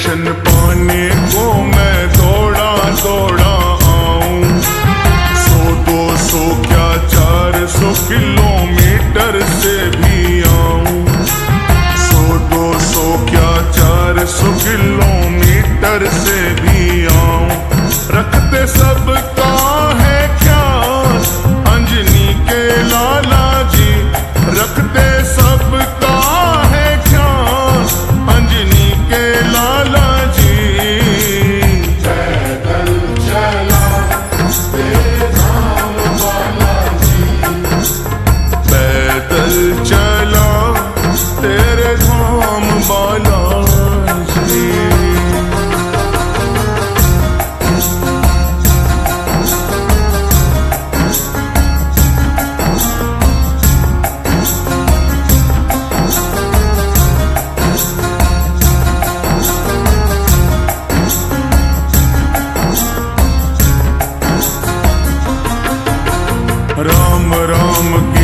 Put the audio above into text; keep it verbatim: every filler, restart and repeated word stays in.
दर्शन पाने को मैं दौड़ा दौड़ा आऊं। सौ दो सौ क्या चार सौ किलोमीटर से भी आऊं। सौ दो सौ क्या चार सौ किलोमीटर से भी आऊं। रखते सबका है क्या अंजनी के लाला जी, रखते सबका है क्या अंजनी के लाला जी। पैदल चला तेरे धाम बाला जी, पैदल चला तेरे धाम बाला जी। राम राम